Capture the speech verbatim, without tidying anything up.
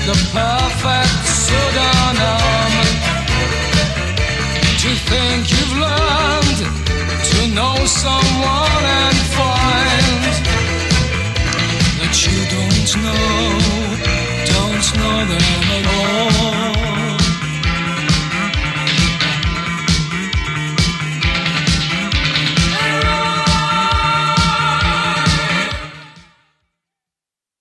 the perfect pseudonym. To think you've learned to know someone and find that you don't know, don't know them at all.